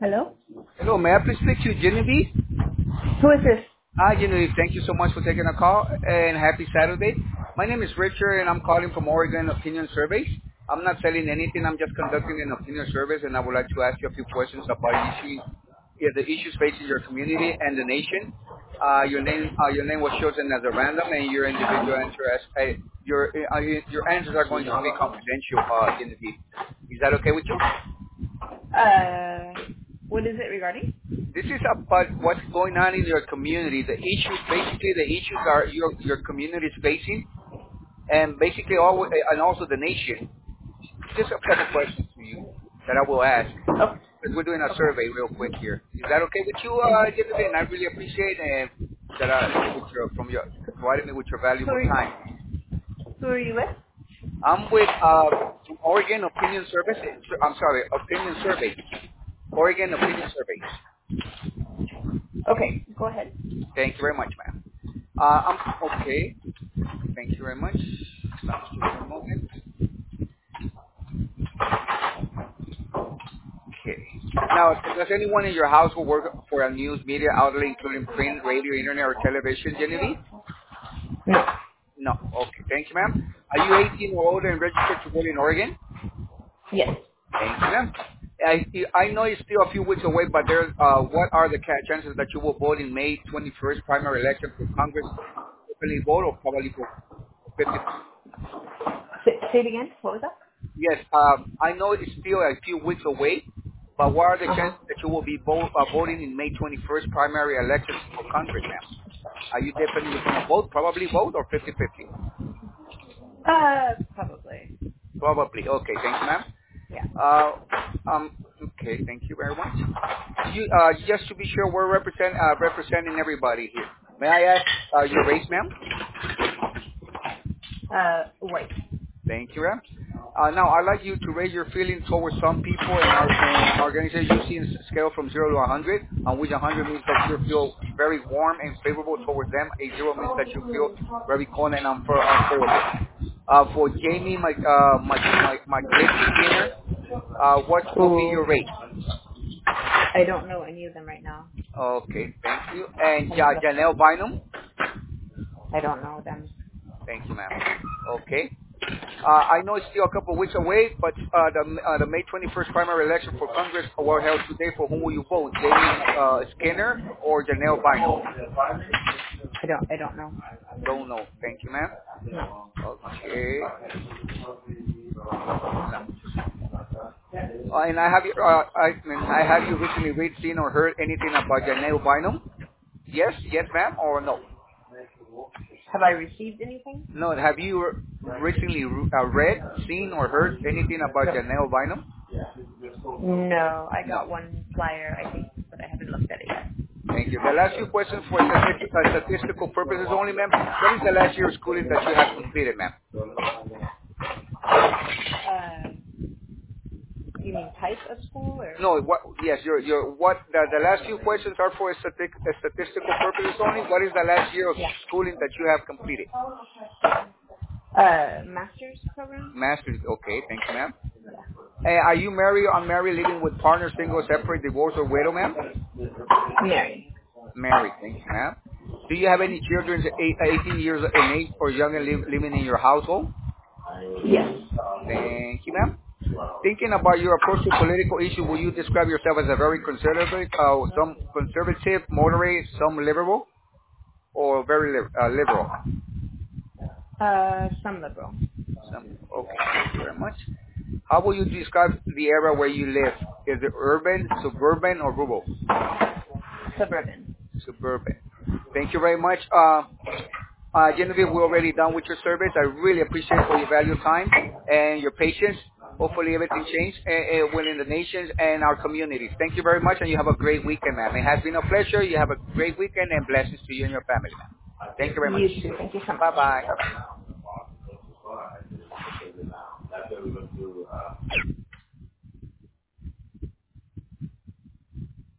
Hello? Hello, may I please speak to Genevieve? Who is this? Hi, Genevieve. Thank you so much for taking a call, and happy Saturday. My name is Richard, and I'm calling from Oregon Opinion Surveys. I'm not selling anything. I'm just conducting an opinion service, and I would like to ask you a few questions about the issues facing your community and the nation. Your name was chosen as a random, and your individual interest. Your answers are going to be confidential, Genevieve. Is that okay with you? What is it regarding? This is about what's going on in your community. The issues are your community is facing, and basically and also the nation. Just a couple questions to you that I will ask. Oh, Because we're doing a okay. survey real quick here. Is that okay with you, Jennifer? And I really appreciate that providing me with your Who valuable are you, time. who are you with? I'm with Oregon Opinion Service. I'm sorry, Opinion Survey. Oregon Opinion Surveys. Okay, go ahead. Thank you very much, ma'am. I'm okay. Thank you very much. Stop just for a moment. Okay. Now, does anyone in your household work for a news media outlet, including print, radio, internet, or television, Genevieve? No. No. Okay. Thank you, ma'am. Are you 18 or older and registered to vote in Oregon? Yes. Thank you, ma'am. I know it's still a few weeks away, but what are the chances that you will vote in May 21st primary election for Congress? Openly vote or probably vote? 50. Say it again. What was that? Yes, I know it's still a few weeks away, but what are the Uh-huh. chances that you will be voting in May 21st primary elections for Congress, ma'am? Are you definitely going to vote, probably vote, or 50-50? Probably. Probably. Okay, thank you, ma'am. Yeah. Uh, okay, thank you very much. Just to be sure, we're representing everybody here. May I ask your race, ma'am? White. Thank you, ma'am. Now, I'd like you to raise your feelings towards some people in our organization. You see a scale from 0 to 100, on which 100 means that you feel very warm and favorable towards them. A 0 means that you feel very cold and unfavorable. For Jamie, my Skinner, what will be Ooh. your rate? I don't know any of them right now. Okay, thank you. And I just left them. Janelle Bynum? I don't know them. Thank you, ma'am. Okay. I know it's still a couple of weeks away, but the May 21st primary election for Congress were held today. For whom will you vote? Jamie Skinner or Janelle Bynum? I don't know. Don't know. Thank you, ma'am. No. Okay. No. And I have you recently read, seen, or heard anything about Janelle Bynum? Yes, ma'am, or no? Have I received anything? No. Have you recently read, seen, or heard anything about No. Janelle Bynum? No. I No. got one flyer, I think, but I haven't looked at it yet. Thank you. The last few questions for statistical purposes only, ma'am. What is the last year of schooling that you have completed, ma'am? Uh, you mean type of school or? No, what? Yes, the last few questions are for statistical purposes only. What is the last year of Yeah. schooling that you have completed? Master's program? Master's. Okay, thank you, ma'am. Are you married, unmarried, living with partner, single, separate, divorced, or widow, ma'am? Married. Married. Thank you, ma'am. Do you have any children 18 years in age or younger living in your household? Yes. Thank you, ma'am. Thinking about your approach to political issues, will you describe yourself as a very conservative, some conservative, moderate, some liberal, or very liberal? Some liberal. Some, okay, thank you very much. How will you describe the area where you live? Is it urban, suburban, or rural? Suburban. Suburban. Thank you very much. Genevieve, we're already done with your service. I really appreciate for your valuable time and your patience. Hopefully everything changes within the nations and our communities. Thank you very much, and you have a great weekend, ma'am. It has been a pleasure. You have a great weekend, and blessings to you and your family, ma'am. Thank you very much. You too. Thank you so much. Bye-bye. Bye-bye.